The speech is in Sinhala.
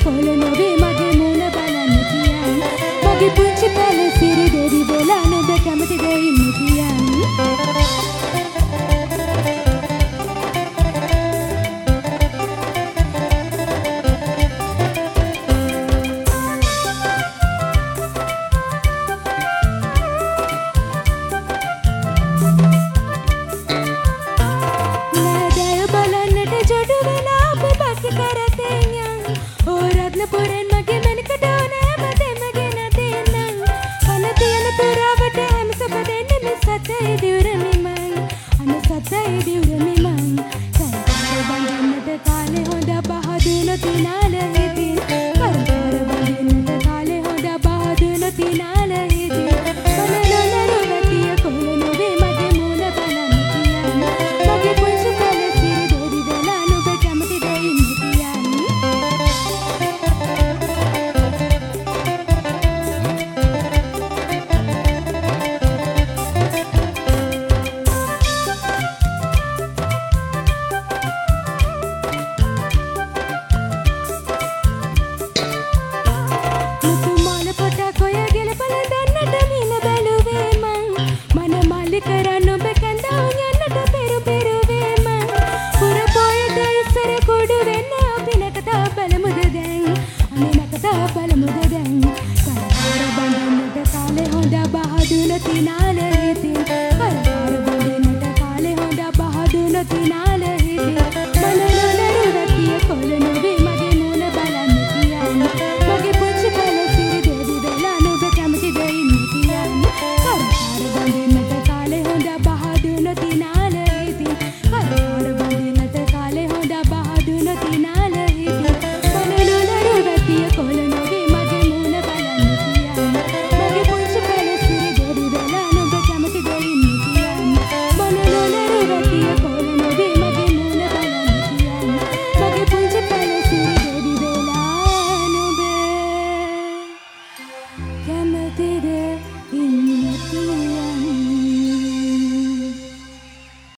පොළ නොවේ මගේ මූණ බලන්න කියන් මගේ පුංචි පැල සිරි දෙවි වෙලා නුඹ කැමති දෙ ඉන්න කියන් පුරෙන් මගේ මැනිකට ඕනෑ මදෙම ගෙන දෙන්නම් අන තියෙන පුරාවට හැම සප දෙන්නේ මේ සතේ දිවුරමිමයි අන සතේ දිවුරමිමයි සැරේ බඳින්නට කාලේ හොඳ පහදුන තිනාල